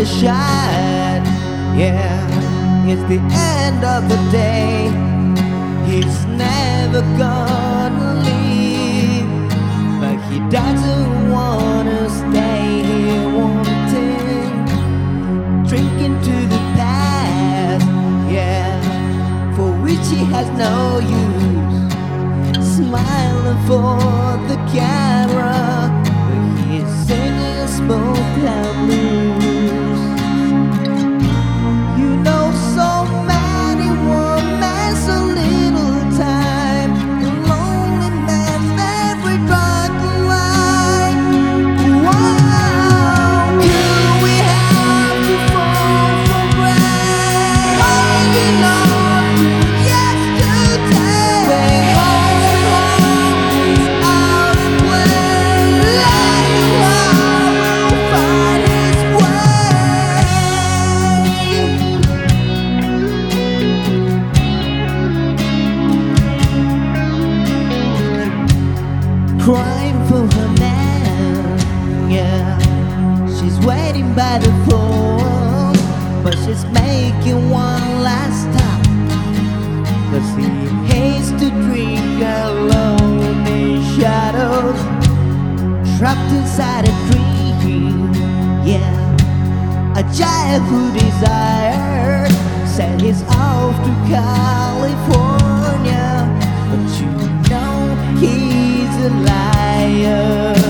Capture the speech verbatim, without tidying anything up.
to shine. Yeah, it's the end of the day. He's never gonna leave, but he doesn't wanna stay here wanting, drinking to the past, yeah, for which he has no use, smiling for the camera, but he's singing smoke cloud blues. You know, so many women, so little time, the lonely man, every dark line. Wow, could we have to fall for grace? Hanging on to yesterday, when all is out of way, letting love will find its way. Crying for her man, yeah. She's waiting by the phone, but she's making one last stop, 'cause he hates to drink alone in shadows, trapped inside a dream, yeah. A childhood desire said he's off to California, but you know he's a liar.